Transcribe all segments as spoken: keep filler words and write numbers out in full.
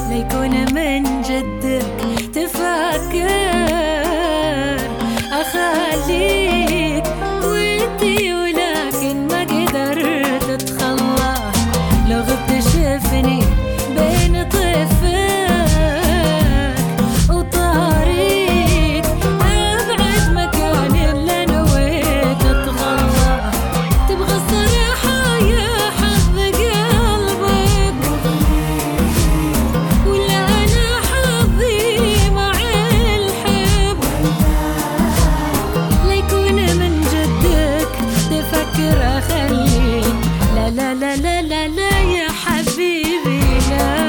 ليكون من جدك تفكر أخليك ودي، ولكن ما قدرت أتخلى. لو غبت شفني بين طفك وطريق أبعد مكان إلا نويت أتغلى. تبغى الصراحة يا حظ قلبك، ولا أنا حظي مع الحب؟ ليكون من جدك تفكر أخليك. لا لا لا لا لا لا يا حبيبي لا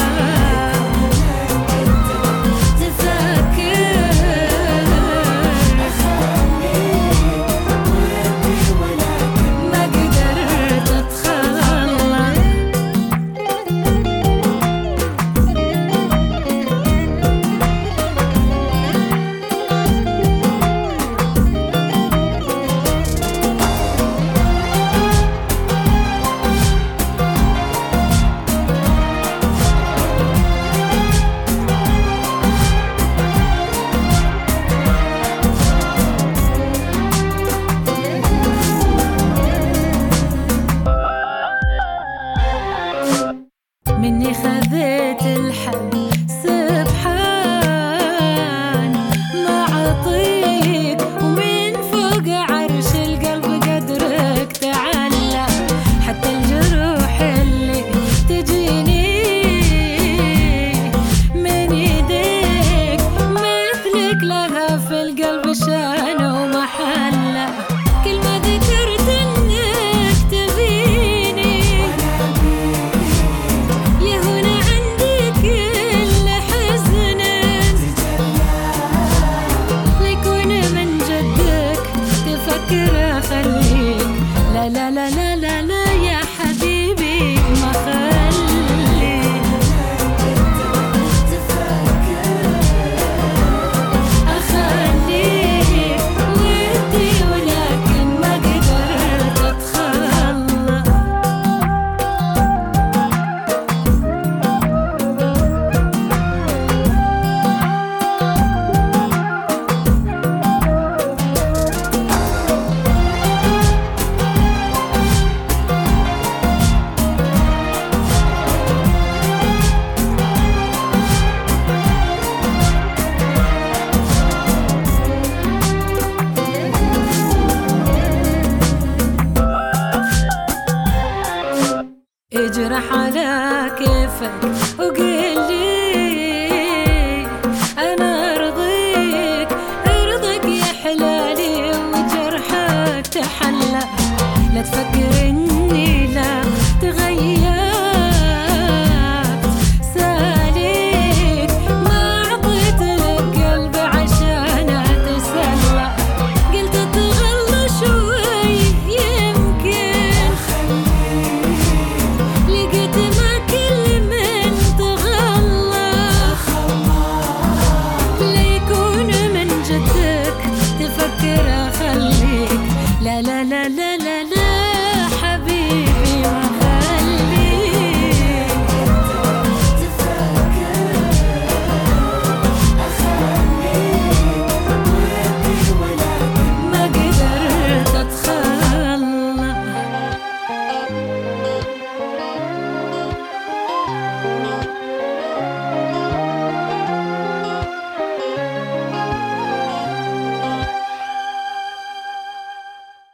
مني خذيت الحل سبحان ما عطيك، ومن فوق عرش القلب قدرك تعلى. حتى الجروح اللي تجيني من يديك مثلك لها في القلب شان ومحلة. كل ما ذكرت انك تبيني يهون عندي كل حزن. ليكون من جدك تفكر أخليك. لا لا لا لا لا لا يا حبيبي ما خليك أخليك ودي، ولكن ما قدرت أتخلى. اجرح على كيفك وقل لي أنا أرضيك، أرضك يا حلالي وجرحك تحلى. لا تفكر